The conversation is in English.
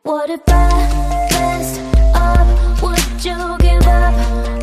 What if I messed up? Would you give up?